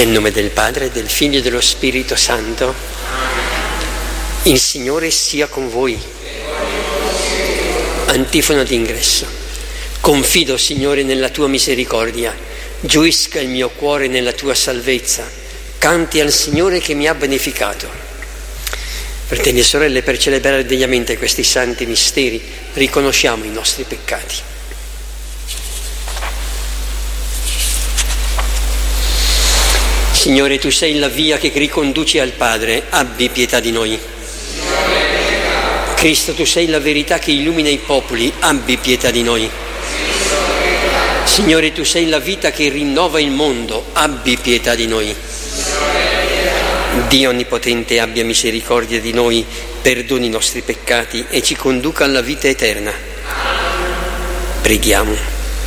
Nel nome del Padre, del Figlio e dello Spirito Santo. Il Signore sia con voi. Antifona d'ingresso. Confido, Signore, nella tua misericordia. Gioisca il mio cuore nella tua salvezza. Canti al Signore che mi ha beneficato. Fratelli e sorelle, per celebrare degnamente questi santi misteri, riconosciamo i nostri peccati. Signore, tu sei la via che riconduci al Padre, abbi pietà di noi. Cristo, tu sei la verità che illumina i popoli, abbi pietà di noi. Signore, tu sei la vita che rinnova il mondo, abbi pietà di noi. Dio Onnipotente abbia misericordia di noi, perdoni i nostri peccati e ci conduca alla vita eterna. Preghiamo.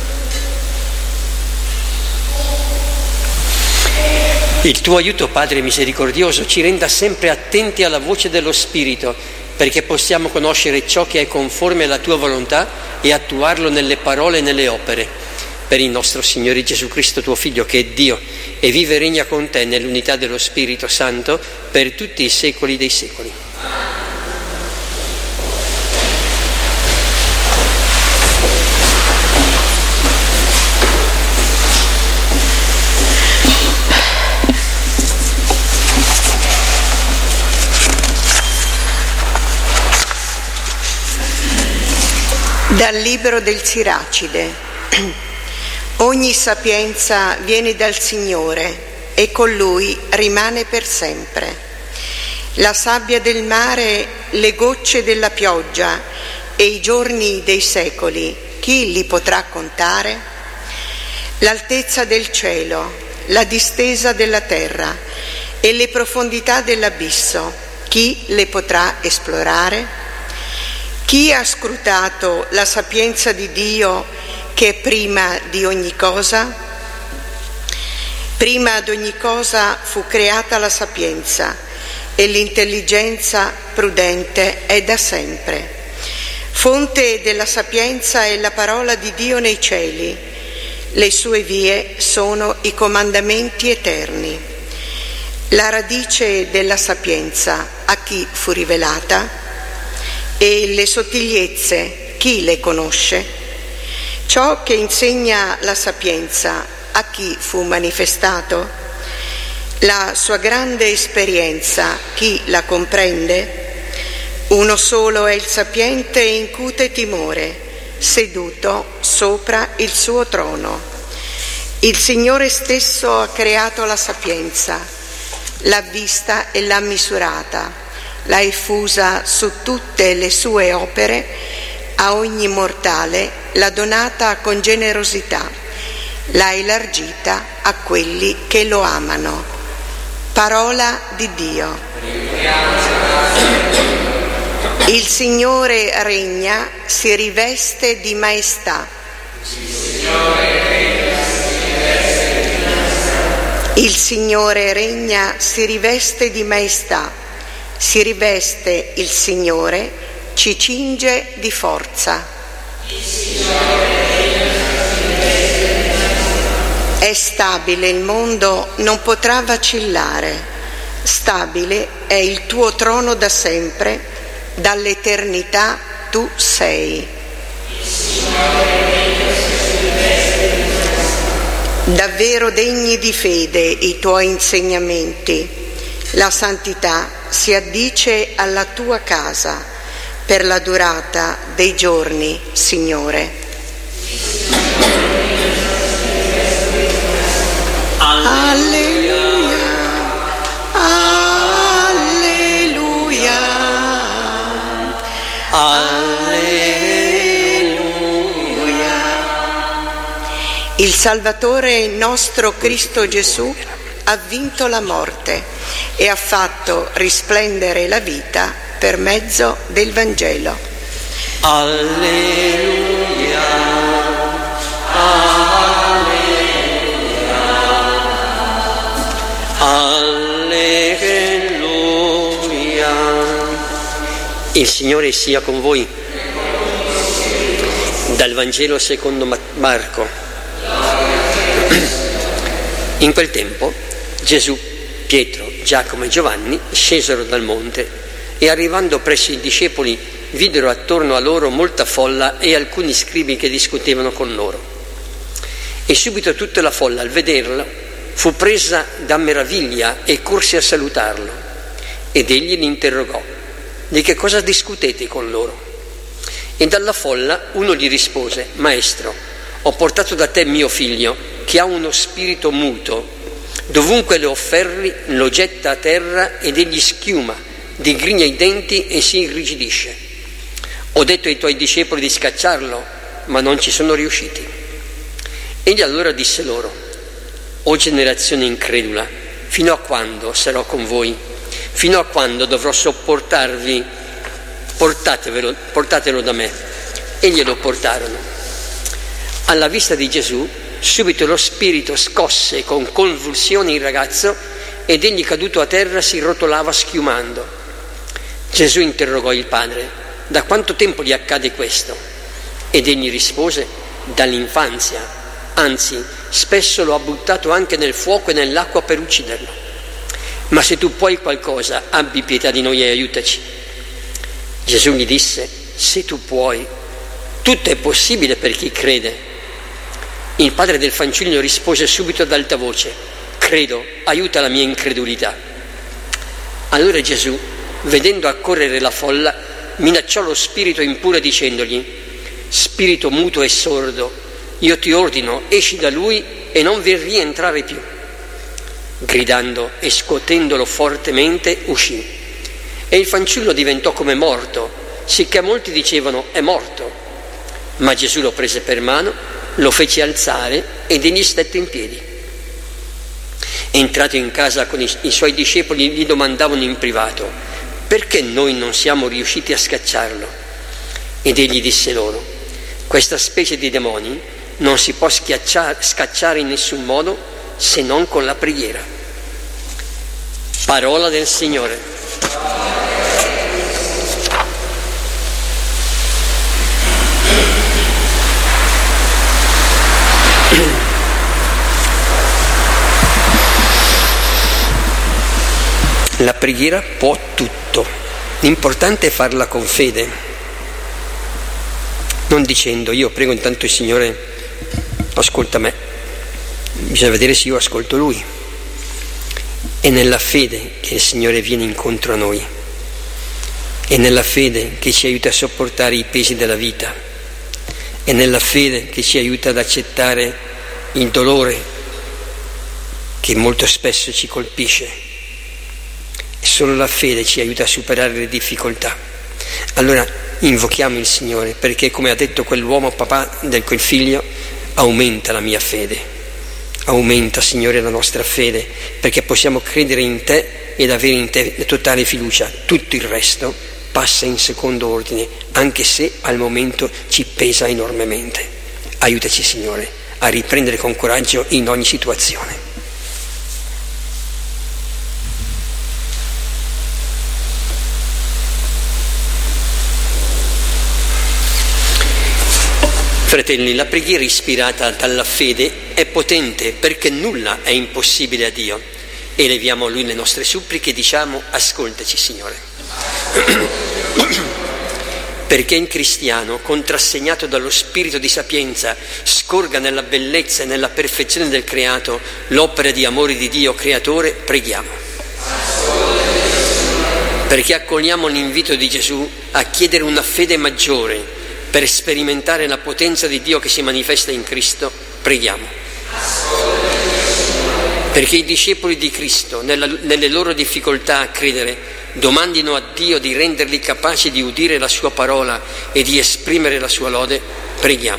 Il tuo aiuto, Padre misericordioso, ci renda sempre attenti alla voce dello Spirito, perché possiamo conoscere ciò che è conforme alla tua volontà e attuarlo nelle parole e nelle opere. Per il nostro Signore Gesù Cristo, tuo Figlio, che è Dio e vive e regna con te nell'unità dello Spirito Santo per tutti i secoli dei secoli. Dal libro del Siracide. Ogni sapienza viene dal Signore e con Lui rimane per sempre. La sabbia del mare, le gocce della pioggia e i giorni dei secoli, chi li potrà contare? L'altezza del cielo, la distesa della terra e le profondità dell'abisso, chi le potrà esplorare? Chi ha scrutato la sapienza di Dio che è prima di ogni cosa? Prima ad ogni cosa fu creata la sapienza e l'intelligenza prudente è da sempre. Fonte della sapienza è la parola di Dio nei cieli, le sue vie sono i comandamenti eterni. La radice della sapienza a chi fu rivelata? E le sottigliezze, chi le conosce? Ciò che insegna la sapienza, a chi fu manifestato? La sua grande esperienza, chi la comprende? Uno solo è il sapiente e incute timore, seduto sopra il suo trono. Il Signore stesso ha creato la sapienza, l'ha vista e l'ha misurata. L'ha effusa su tutte le sue opere, a ogni mortale l'ha donata con generosità, l'ha elargita a quelli che lo amano. Parola di Dio. Il Signore regna, si riveste di maestà. Il Signore regna, si riveste di maestà. Si riveste il Signore, ci cinge di forza. È stabile il mondo, non potrà vacillare. Stabile è il tuo trono da sempre, dall'eternità tu sei. Davvero degni di fede i tuoi insegnamenti. La santità si addice alla tua casa per la durata dei giorni, Signore. Alleluia, alleluia, alleluia. Il Salvatore nostro Cristo Gesù ha vinto la morte e ha fatto risplendere la vita per mezzo del Vangelo. Alleluia, alleluia, alleluia. Il Signore sia con voi. Dal Vangelo secondo Marco. In quel tempo Gesù, Pietro, Giacomo e Giovanni scesero dal monte e arrivando presso i discepoli videro attorno a loro molta folla e alcuni scribi che discutevano con loro. E subito tutta la folla, al vederlo, fu presa da meraviglia e corse a salutarlo. Ed egli li interrogò: di che cosa discutete con loro? E dalla folla uno gli rispose: Maestro, ho portato da te mio figlio, che ha uno spirito muto. Dovunque lo afferri, lo getta a terra ed egli schiuma, digrigna i denti e si irrigidisce. Ho detto ai tuoi discepoli di scacciarlo, ma non ci sono riusciti. Egli allora disse loro: O generazione incredula, fino a quando sarò con voi? Fino a quando dovrò sopportarvi? Portatelo da me. E glielo portarono. Alla vista di Gesù, subito lo spirito scosse con convulsioni il ragazzo ed egli, caduto a terra, si rotolava schiumando. Gesù interrogò il padre: da quanto tempo gli accade questo? Ed egli rispose: dall'infanzia, anzi spesso lo ha buttato anche nel fuoco e nell'acqua per ucciderlo. Ma se tu puoi qualcosa, abbi pietà di noi e aiutaci. Gesù gli disse: se tu puoi, tutto è possibile per chi crede. Il padre del fanciullo rispose subito ad alta voce: credo, aiuta la mia incredulità. Allora Gesù, vedendo accorrere la folla, minacciò lo spirito impuro dicendogli: spirito muto e sordo, io ti ordino, esci da lui e non vi rientrare più. Gridando e scuotendolo fortemente uscì, e il fanciullo diventò come morto, sicché molti dicevano: è morto. Ma Gesù lo prese per mano, lo fece alzare ed egli stette in piedi. Entrato in casa con i suoi discepoli, gli domandavano in privato: perché noi non siamo riusciti a scacciarlo? Ed egli disse loro: questa specie di demoni non si può scacciare in nessun modo se non con la preghiera. Parola del Signore. La preghiera può tutto, l'importante è farla con fede, non dicendo: io prego, intanto il Signore ascolta me. Bisogna vedere se io ascolto Lui. È nella fede che il Signore viene incontro a noi, è nella fede che ci aiuta a sopportare i pesi della vita, è nella fede che ci aiuta ad accettare il dolore che molto spesso ci colpisce. Solo la fede ci aiuta a superare le difficoltà. Allora invochiamo il Signore, perché, come ha detto quell'uomo papà del quel figlio, aumenta la mia fede. Aumenta, Signore, la nostra fede, perché possiamo credere in Te ed avere in Te totale fiducia. Tutto il resto passa in secondo ordine, anche se al momento ci pesa enormemente. Aiutaci, Signore, a riprendere con coraggio in ogni situazione. Fratelli, la preghiera ispirata dalla fede è potente, perché nulla è impossibile a Dio. Eleviamo a Lui le nostre suppliche e diciamo: ascoltaci, Signore. Perché il cristiano, contrassegnato dallo spirito di sapienza, scorga nella bellezza e nella perfezione del creato l'opera di amore di Dio creatore, preghiamo. Perché accogliamo l'invito di Gesù a chiedere una fede maggiore per sperimentare la potenza di Dio che si manifesta in Cristo, preghiamo. Perché i discepoli di Cristo, nelle loro difficoltà a credere, domandino a Dio di renderli capaci di udire la sua parola e di esprimere la sua lode, preghiamo.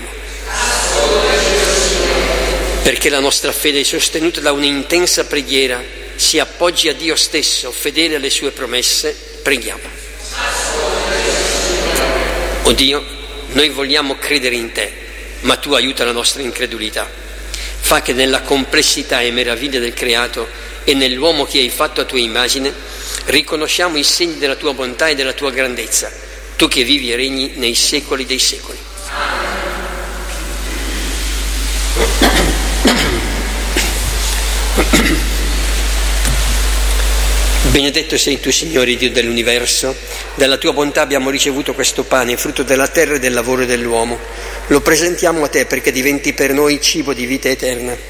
Perché la nostra fede, sostenuta da un'intensa preghiera, si appoggi a Dio stesso, fedele alle sue promesse, preghiamo. O Dio, noi vogliamo credere in Te, ma Tu aiuta la nostra incredulità. Fa che nella complessità e meraviglia del creato e nell'uomo che hai fatto a Tua immagine riconosciamo i segni della Tua bontà e della Tua grandezza, Tu che vivi e regni nei secoli dei secoli. Benedetto sei tu, Signore Dio dell'universo, dalla tua bontà abbiamo ricevuto questo pane, frutto della terra e del lavoro dell'uomo. Lo presentiamo a te perché diventi per noi cibo di vita eterna.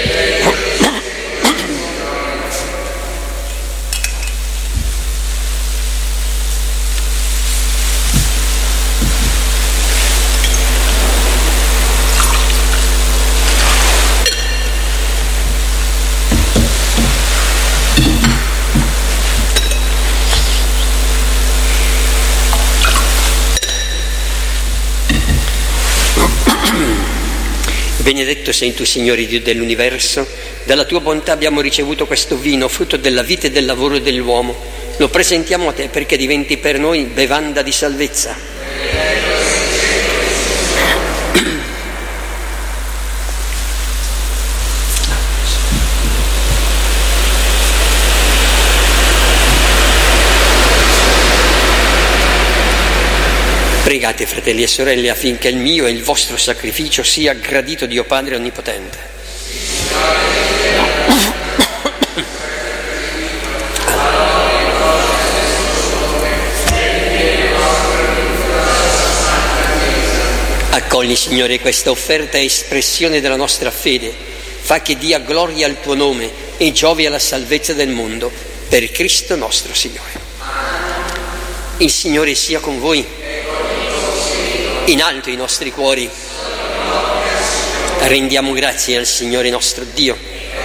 Benedetto sei tu, Signore Dio dell'universo, dalla tua bontà abbiamo ricevuto questo vino, frutto della vita e del lavoro dell'uomo. Lo presentiamo a te perché diventi per noi bevanda di salvezza. Pregate, fratelli e sorelle, affinché il mio e il vostro sacrificio sia gradito Dio Padre Onnipotente. Accogli, Signore, questa offerta espressione della nostra fede. Fa che dia gloria al tuo nome e giovi alla salvezza del mondo. Per Cristo nostro Signore. Il Signore sia con voi. In alto i nostri cuori, rendiamo grazie al Signore nostro Dio.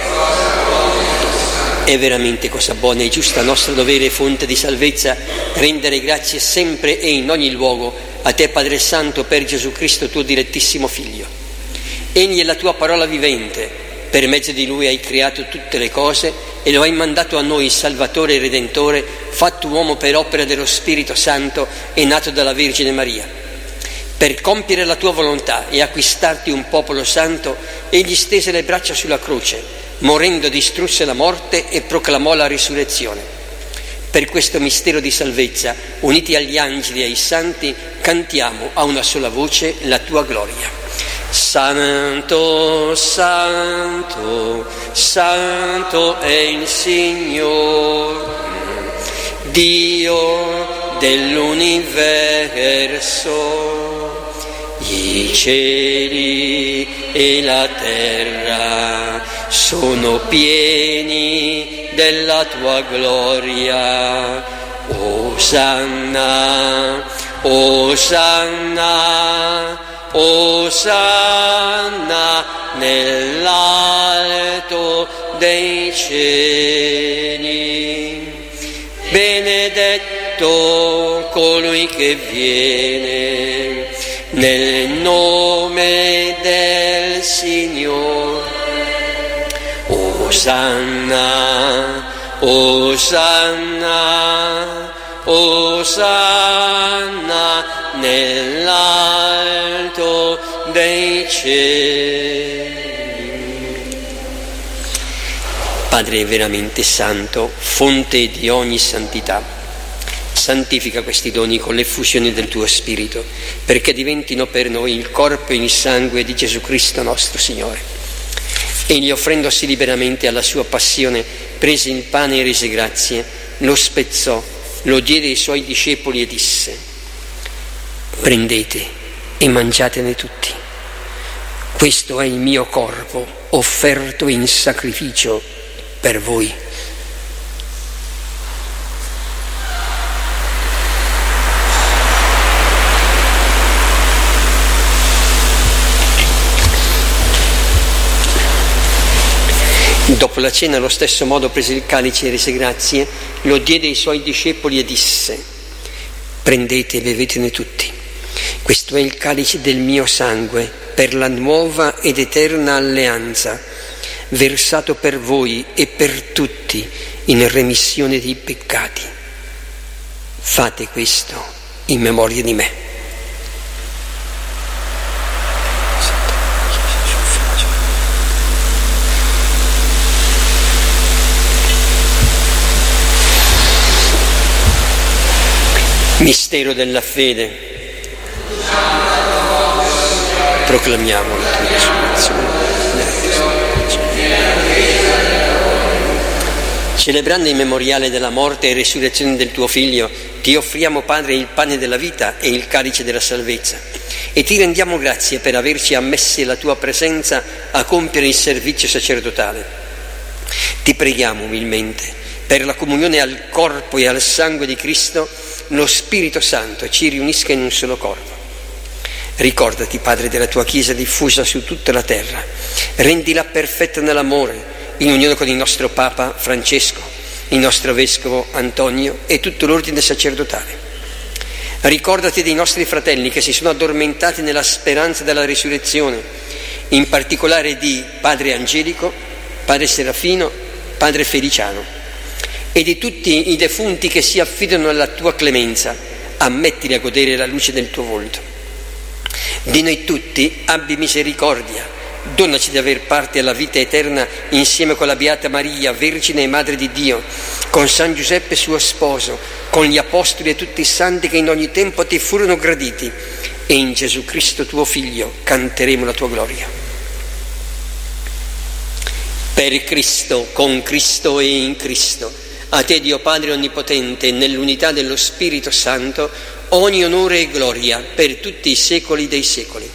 È veramente cosa buona e giusta, nostro dovere e fonte di salvezza, rendere grazie sempre e in ogni luogo a te, Padre Santo, per Gesù Cristo, tuo dilettissimo Figlio. Egli è la tua parola vivente, per mezzo di Lui hai creato tutte le cose e lo hai mandato a noi, Salvatore e Redentore, fatto uomo per opera dello Spirito Santo e nato dalla Vergine Maria. Per compiere la tua volontà e acquistarti un popolo santo, egli stese le braccia sulla croce, morendo distrusse la morte e proclamò la risurrezione. Per questo mistero di salvezza, uniti agli angeli e ai santi, cantiamo a una sola voce la tua gloria. Santo, santo, santo è il Signore, Dio dell'universo. I cieli e la terra sono pieni della tua gloria. Osanna, Osanna, Osanna nell'alto dei cieli. Benedetto colui che viene nel nome del Signore. Osanna, Osanna, Osanna nell'alto dei cieli. Padre veramente santo, fonte di ogni santità, santifica questi doni con l'effusione del tuo Spirito, perché diventino per noi il corpo e il sangue di Gesù Cristo nostro Signore. Egli, offrendosi liberamente alla sua passione, prese il pane e rese grazie, lo spezzò, lo diede ai suoi discepoli e disse: prendete e mangiatene tutti. Questo è il mio corpo, offerto in sacrificio per voi. Dopo la cena, allo stesso modo, prese il calice e rese grazie, lo diede ai suoi discepoli e disse: prendete e bevetene tutti. Questo è il calice del mio sangue, per la nuova ed eterna alleanza, versato per voi e per tutti in remissione dei peccati. Fate questo in memoria di me. Mistero della fede. Proclamiamo la tua risurrezione. Celebrando il memoriale della morte e resurrezione del tuo Figlio, ti offriamo, Padre, il pane della vita e il calice della salvezza e ti rendiamo grazie per averci ammessi alla tua presenza a compiere il servizio sacerdotale. Ti preghiamo umilmente per la comunione al corpo e al sangue di Cristo, lo Spirito Santo ci riunisca in un solo corpo. Ricordati, Padre, della tua Chiesa diffusa su tutta la terra, rendila perfetta nell'amore, in unione con il nostro Papa Francesco, il nostro Vescovo Antonio e tutto l'ordine sacerdotale. Ricordati dei nostri fratelli che si sono addormentati nella speranza della risurrezione, in particolare di Padre Angelico, Padre Serafino, Padre Feliciano, e di tutti i defunti che si affidano alla tua clemenza. Ammettili a godere la luce del tuo volto. Di noi tutti abbi misericordia. Donaci di aver parte alla vita eterna insieme con la Beata Maria, Vergine e Madre di Dio, con San Giuseppe suo sposo, con gli Apostoli e tutti i santi che in ogni tempo ti furono graditi, e in Gesù Cristo tuo Figlio canteremo la tua gloria. Per Cristo, con Cristo e in Cristo, a te Dio Padre Onnipotente, nell'unità dello Spirito Santo, ogni onore e gloria per tutti i secoli dei secoli.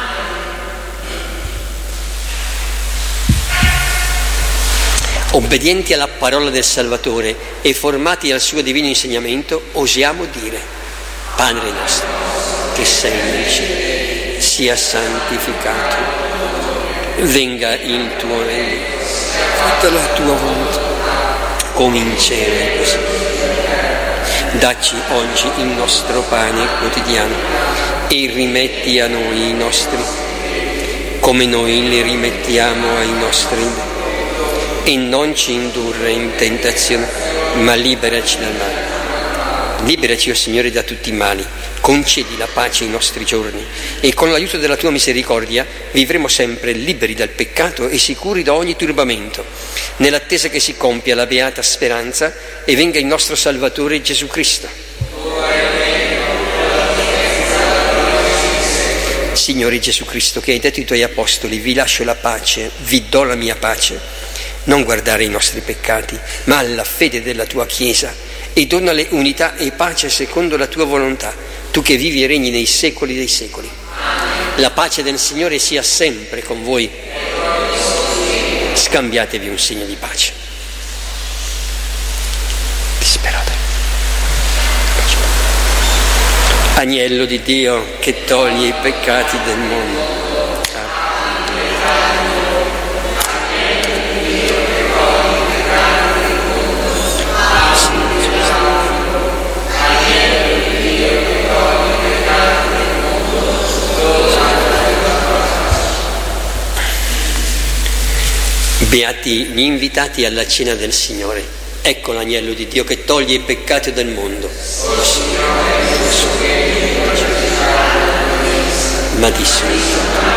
Obbedienti alla parola del Salvatore e formati al suo divino insegnamento, osiamo dire: Padre nostro, che sei nei cieli, sia santificato, venga il tuo regno, fatta la tua volontà, come in cielo e così. Dacci oggi il nostro pane quotidiano e rimetti a noi i nostri, come noi li rimettiamo ai nostri, e non ci indurre in tentazione, ma liberaci dal male. Liberaci, o Signore, da tutti i mali, concedi la pace ai nostri giorni e con l'aiuto della tua misericordia vivremo sempre liberi dal peccato e sicuri da ogni turbamento, nell'attesa che si compia la beata speranza e venga il nostro Salvatore Gesù Cristo. Signore Gesù Cristo, che hai detto ai tuoi apostoli: vi lascio la pace, vi do la mia pace, non guardare i nostri peccati, ma alla fede della tua Chiesa, e donale unità e pace secondo la tua volontà, tu che vivi e regni nei secoli dei secoli. La pace del Signore sia sempre con voi. Scambiatevi un segno di pace. Disperate. Agnello di Dio che toglie i peccati del mondo. Beati gli invitati alla cena del Signore. Ecco l'agnello di Dio che toglie i peccati del mondo. Ma disse: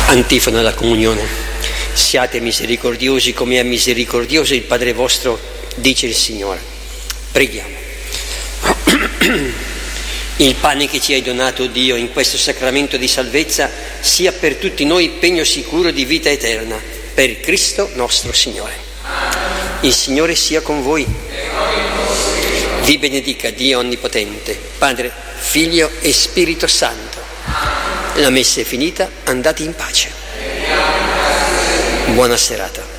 Antifona della comunione. Siate misericordiosi come è misericordioso il Padre vostro, dice il Signore. Preghiamo. Il pane che ci hai donato, Dio, in questo sacramento di salvezza sia per tutti noi pegno sicuro di vita eterna, per Cristo nostro Signore. Il Signore sia con voi. Vi benedica Dio Onnipotente, Padre, Figlio e Spirito Santo. La messa è finita, andate in pace. Buona serata.